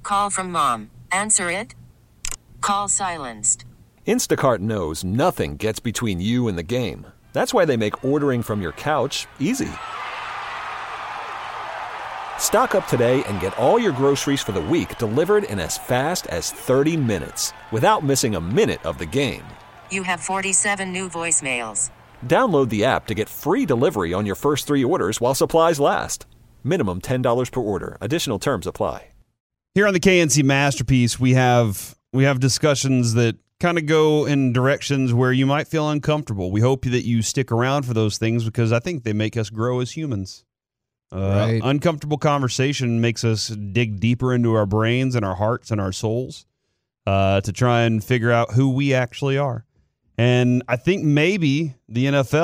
Call from mom. Answer it. Call silenced. Instacart knows nothing gets between you and the game. That's why they make ordering from your couch easy. Stock up today and get all your groceries for the week delivered in as fast as 30 minutes without missing a minute of the game. You have 47 new voicemails. Download the app to get free delivery on your first 3 orders while supplies last. Minimum $10 per order. Additional terms apply. Here on the KNC Masterpiece, we have discussions that kind of go in directions where you might feel uncomfortable. We hope that you stick around for those things because I think they make us grow as humans. Right. Uncomfortable conversation makes us dig deeper into our brains and our hearts and our souls to try and figure out who we actually are. And I think maybe the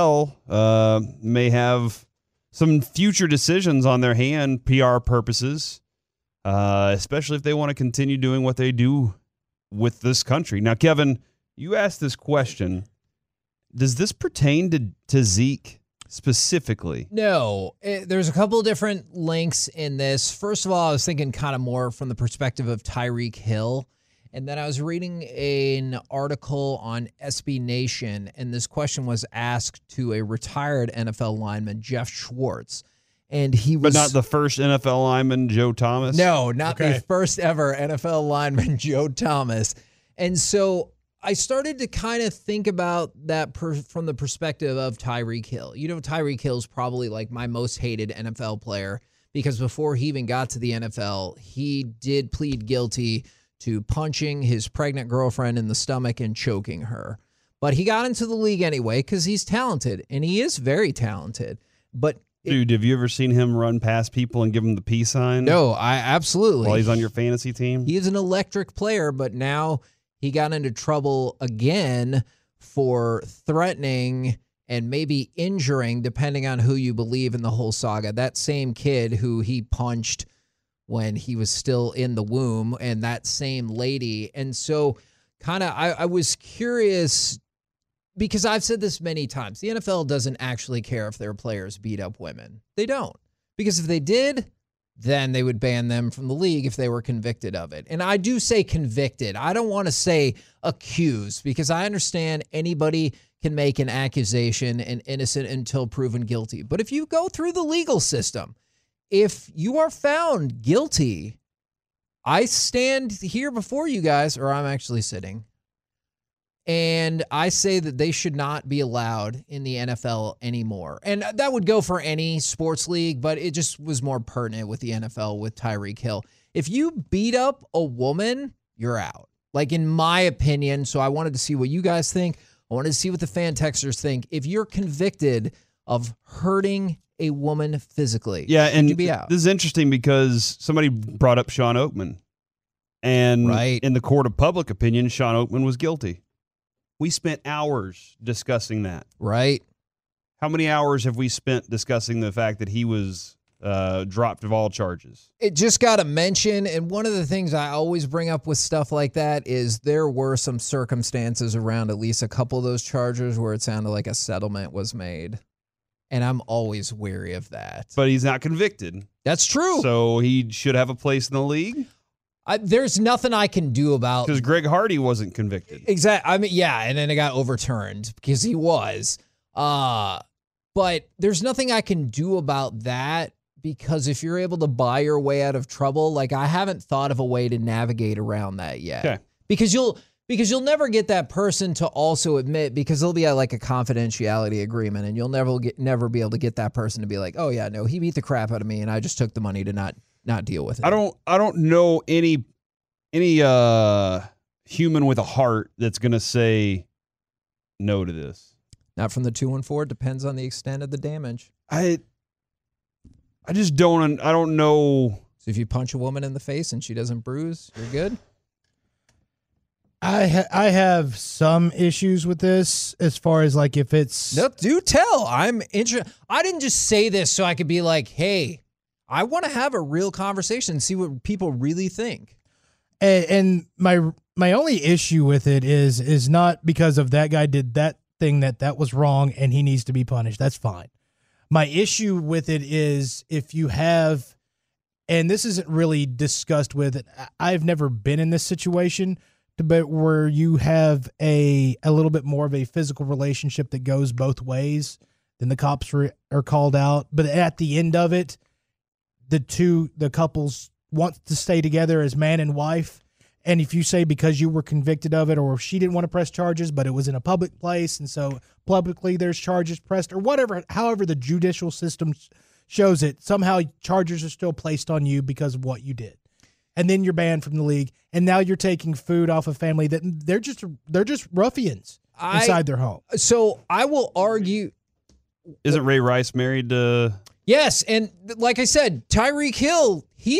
NFL may have some future decisions on their hand, PR purposes, especially if they want to continue doing what they do with this country. Now, Kevin, you asked this question. Does this pertain to Zeke specifically? No. There's a couple of different links in this. First of all, I was thinking kind of more from the perspective of Tyreek Hill. And then I was reading an article on SB Nation, and this question was asked to a retired NFL lineman, Jeff Schwartz. And he was, But not the first NFL lineman, Joe Thomas? No, not the first ever NFL lineman, Joe Thomas. And so I started to kind of think about that from the perspective of Tyreek Hill. You know, Tyreek Hill's probably like my most hated NFL player because before he even got to the NFL, he did plead guilty to punching his pregnant girlfriend in the stomach and choking her. But he got into the league anyway because he's talented, and he is very talented. But Dude, have you ever seen him run past people and give them the peace sign? No, I absolutely. While he's on your fantasy team? He is an electric player, but now he got into trouble again for threatening and maybe injuring, depending on who you believe in the whole saga, that same kid who he punched when he was still in the womb, and that same lady. And so kind of I was curious because I've said this many times. The NFL doesn't actually care if their players beat up women. They don't. Because if they did, then they would ban them from the league if they were convicted of it. And I do say convicted. I don't want to say accused because I understand anybody can make an accusation and innocent until proven guilty. But if you go through the legal system, if you are found guilty, I stand here before you guys, or I'm actually sitting, and I say that they should not be allowed in the NFL anymore. And that would go for any sports league, but it just was more pertinent with the NFL with Tyreek Hill. If you beat up a woman, you're out. Like, in my opinion, so I wanted to see what you guys think. I wanted to see what the fan texters think. If you're convicted of hurting a woman physically, and should you be out? This is interesting because somebody brought up Sean Oakman. And in the court of public opinion, Sean Oakman was guilty. We spent hours discussing that. Right. How many hours have we spent discussing the fact that he was dropped of all charges? It just got a mention, and one of the things I always bring up with stuff like that is there were some circumstances around at least a couple of those charges where it sounded like a settlement was made, and I'm always wary of that. But he's not convicted. That's true. So he should have a place in the league? There's nothing I can do about... Because Greg Hardy wasn't convicted. Exactly. I mean, yeah, and then it got overturned because he was. But there's nothing I can do about that because if you're able to buy your way out of trouble, like I haven't thought of a way to navigate around that yet. Okay. Because you'll never get that person to also admit, because there'll be like a confidentiality agreement, and you'll never be able to get that person to be like, oh yeah, no, he beat the crap out of me and I just took the money to not deal with it. I don't know any human with a heart that's going to say no to this. Not from the 214. It depends on the extent of the damage. I just don't. I don't know. So if you punch a woman in the face and she doesn't bruise, you're good. I have some issues with this as far as like if it's. No, do tell. I'm interested. I didn't just say this so I could be like, hey, I want to have a real conversation and see what people really think. And my only issue with it is not because of that guy did that thing that was wrong and he needs to be punished. That's fine. My issue with it is if you have and this isn't really discussed with it. I've never been in this situation, but where you have a little bit more of a physical relationship that goes both ways, then the cops are called out. But at the end of it, the couples want to stay together as man and wife. And if you say because you were convicted of it, or if she didn't want to press charges, but it was in a public place, and so publicly there's charges pressed, or whatever, however the judicial system shows it, somehow charges are still placed on you because of what you did. And then you're banned from the league, and now you're taking food off a family that they're just ruffians inside their home. So I will argue. Isn't Ray Rice married to? Yes, and like I said, Tyreek Hill,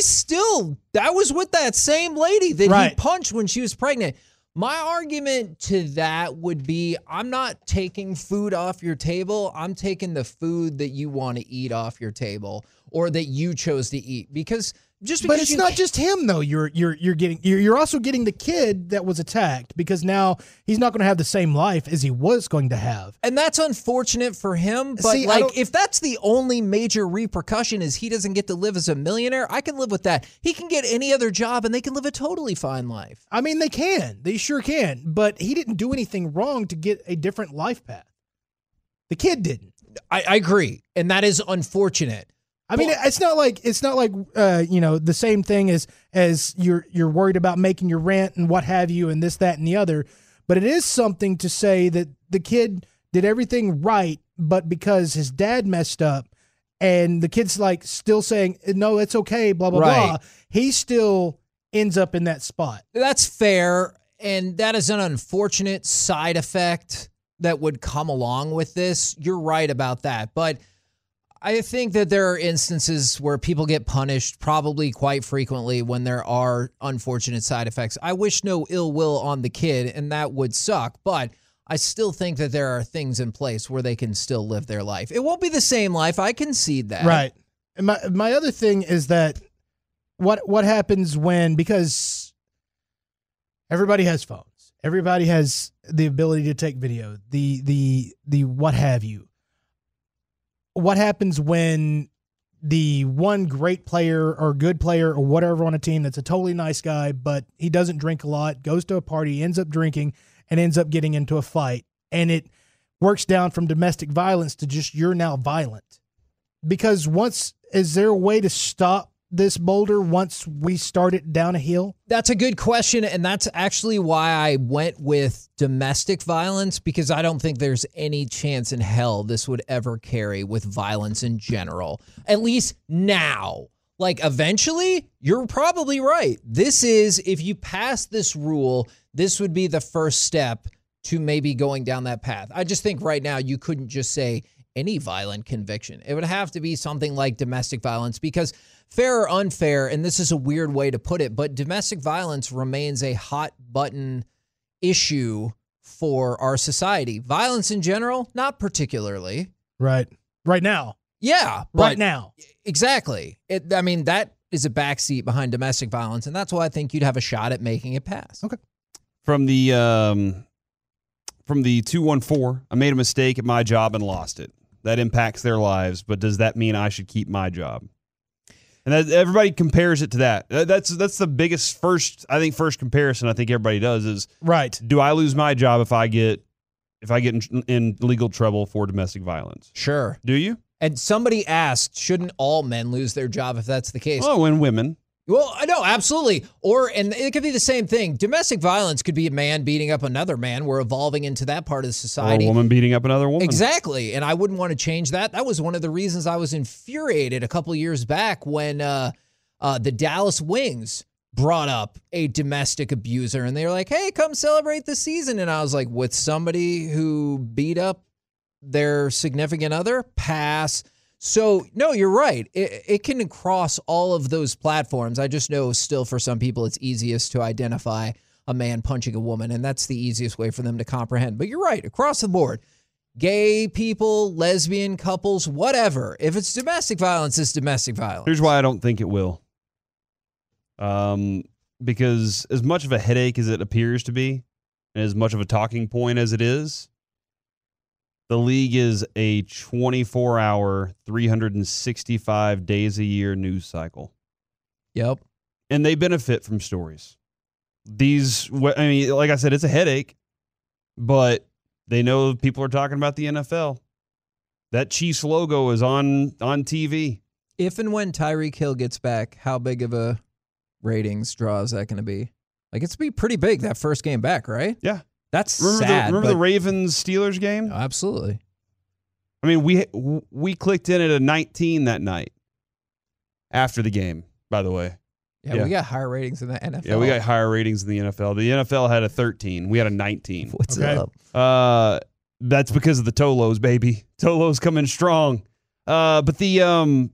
that was with that same lady that he punched when she was pregnant. My argument to that would be, I'm not taking food off your table. I'm taking the food that you want to eat off your table, or that you chose to eat. But it's not just him though. You're also getting the kid that was attacked, because now he's not going to have the same life as he was going to have. And that's unfortunate for him. But if that's the only major repercussion is he doesn't get to live as a millionaire, I can live with that. He can get any other job and they can live a totally fine life. I mean, they can. They sure can. But he didn't do anything wrong to get a different life path. The kid didn't. I agree. And that is unfortunate. I mean, it's not like the same thing as you're worried about making your rent and what have you, and this, that, and the other. But it is something to say that the kid did everything right, but because his dad messed up, and the kid's like still saying, no, it's okay, blah, blah, blah, he still ends up in that spot. That's fair, and that is an unfortunate side effect that would come along with this. You're right about that, but I think that there are instances where people get punished probably quite frequently when there are unfortunate side effects. I wish no ill will on the kid, and that would suck, but I still think that there are things in place where they can still live their life. It won't be the same life. I concede that. Right. And my other thing is that what happens because everybody has phones. Everybody has the ability to take video, the what have you. What happens when the one great player or good player or whatever on a team that's a totally nice guy, but he doesn't drink a lot, goes to a party, ends up drinking, and ends up getting into a fight, and it works down from domestic violence to just you're now violent? Because is there a way to stop this boulder once we start it down a hill? That's a good question, and that's actually why I went with domestic violence, because I don't think there's any chance in hell this would ever carry with violence in general, at least now. Like, eventually, you're probably right. If you pass this rule, this would be the first step to maybe going down that path. I just think right now you couldn't just say any violent conviction. It would have to be something like domestic violence, because fair or unfair, and this is a weird way to put it, but domestic violence remains a hot button issue for our society. Violence in general, not particularly. Right. Right now. Yeah. Right now. Exactly. That is a backseat behind domestic violence, and that's why I think you'd have a shot at making it pass. Okay. From the 214, I made a mistake at my job and lost it. That impacts their lives, but does that mean I should keep my job? And everybody compares it to that. That's the biggest first comparison I think everybody does is, right, do I lose my job if I get in legal trouble for domestic violence? Sure. Do you? And somebody asked, shouldn't all men lose their job if that's the case? Oh, and women. Well, no, absolutely. And it could be the same thing. Domestic violence could be a man beating up another man. We're evolving into that part of society. Or a woman beating up another woman. Exactly. And I wouldn't want to change that. That was one of the reasons I was infuriated a couple years back when the Dallas Wings brought up a domestic abuser. And they were like, hey, come celebrate the season. And I was like, with somebody who beat up their significant other? Pass. So, no, you're right. It can cross all of those platforms. I just know still for some people it's easiest to identify a man punching a woman, and that's the easiest way for them to comprehend. But you're right, across the board. Gay people, lesbian couples, whatever. If it's domestic violence, it's domestic violence. Here's why I don't think it will. Because as much of a headache as it appears to be, and as much of a talking point as it is, the league is a 24-hour, 365 days a year news cycle. Yep. And they benefit from stories. Like I said, it's a headache, but they know people are talking about the NFL. That Chiefs logo is on TV. If and when Tyreek Hill gets back, how big of a ratings draw is that going to be? Like, it's going to be pretty big that first game back, right? Yeah. That's sad. Remember the Ravens-Steelers game? Absolutely. I mean, we clicked in at a 19 that night after the game, by the way. Yeah, we got higher ratings in the NFL. Yeah, we got higher ratings in the NFL. The NFL had a 13. We had a 19. What's up? That's because of the Tolos, baby. Tolos coming strong. But the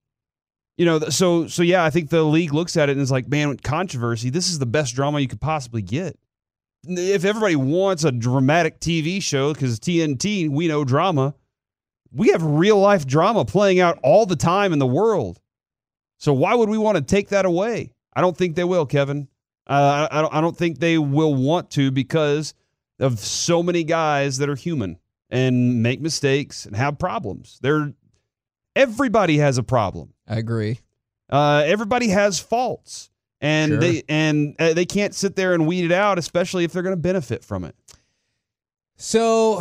so yeah, I think the league looks at it and is like, man, controversy, this is the best drama you could possibly get. If everybody wants a dramatic TV show, because TNT, we know drama, we have real life drama playing out all the time in the world. So why would we want to take that away? I don't think they will, Kevin. I don't think they will want to, because of so many guys that are human and make mistakes and have problems. Everybody has a problem. I agree. Everybody has faults, and Sure. they can't sit there and weed it out, especially if they're going to benefit from it. So,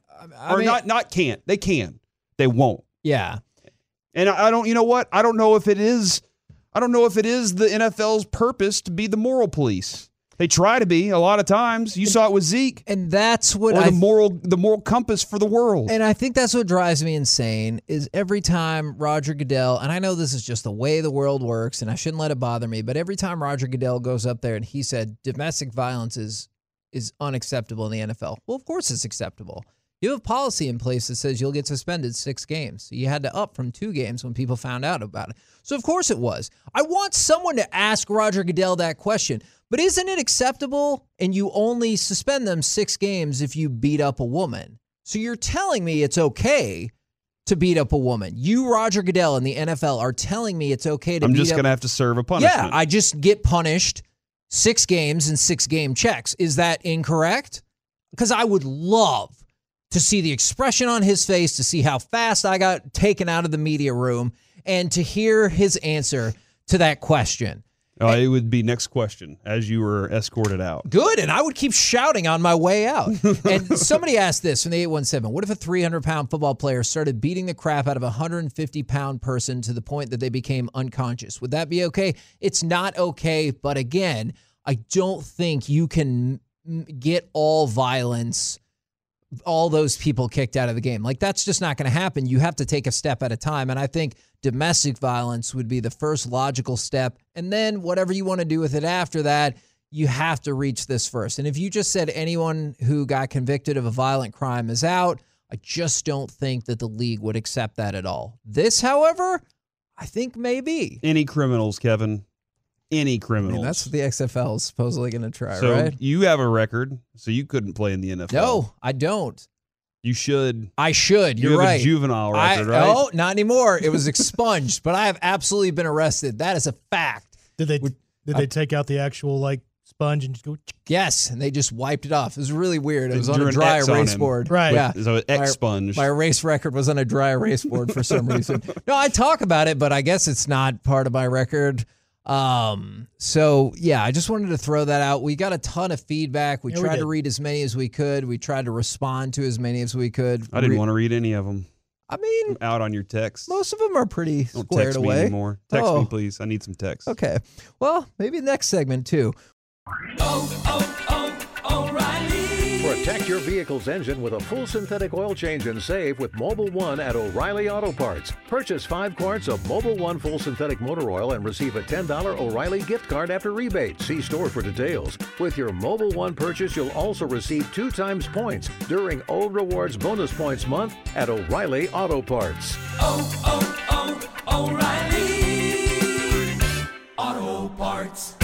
Not can't. They can. They won't. Yeah. And I don't. You know what? I don't know if it is. I don't know if it is the NFL's purpose to be the moral police. They try to be a lot of times. You saw it with Zeke. And that's what or the moral compass for the world. And I think that's what drives me insane is every time Roger Goodell, and I know this is just the way the world works and I shouldn't let it bother me, but every time Roger Goodell goes up there and he said domestic violence is unacceptable in the NFL. Well, of course it's acceptable. You have a policy in place that says you'll get suspended 6 games. So you had to up from 2 games when people found out about it. So of course it was. I want someone to ask Roger Goodell that question. But isn't it acceptable and you only suspend them 6 games if you beat up a woman? So you're telling me it's okay to beat up a woman. You, Roger Goodell, in the NFL are telling me it's okay to I'm beat just up. going to have to serve a punishment. Yeah, I just get punished 6 games and 6-game checks. Is that incorrect? Because I would love to see the expression on his face, to see how fast I got taken out of the media room, and to hear his answer to that question. It would be next question as you were escorted out. Good, and I would keep shouting on my way out. And somebody asked this from the 817, what if a 300-pound football player started beating the crap out of a 150-pound person to the point that they became unconscious? Would that be okay? It's not okay, but again, I don't think you can get all violence, all those people kicked out of the game. Like, that's just not going to happen. You have to take a step at a time, and I think domestic violence would be the first logical step, and then whatever you want to do with it after that, you have to reach this first. And if you just said anyone who got convicted of a violent crime is out, I just don't think that the league would accept that at all. This, however, I think maybe. Any criminals, Kevin. Any criminals. I mean, that's what the XFL is supposedly going to try, so right? You have a record, so you couldn't play in the NFL. No, I don't. You should. I should. You're you have right. a juvenile record, right? Oh, not anymore. It was expunged, but I have absolutely been arrested. That is a fact. Did they take out the actual sponge and just go? Yes, and they just wiped it off. It was really weird. It was on drew a an dry X on erase him. board. Right. Yeah. So expunged. My erase record was on a dry erase board for some reason. No, I talk about it, but I guess it's not part of my record. So yeah, I just wanted to throw that out. We got a ton of feedback. We tried to read as many as we could. We tried to respond to as many as we could. I didn't want to read any of them. I mean, I'm out on your text. most of them are pretty Don't squared text away. me anymore. Text Oh. me, please. I need some text. Okay. Well, maybe next segment too. Protect your vehicle's engine with a full synthetic oil change and save with Mobil 1 at O'Reilly Auto Parts. Purchase 5 quarts of Mobil 1 full synthetic motor oil and receive a $10 O'Reilly gift card after rebate. See store for details. With your Mobil 1 purchase, you'll also receive 2 times points during O Rewards Bonus Points Month at O'Reilly Auto Parts. O'Reilly Auto Parts.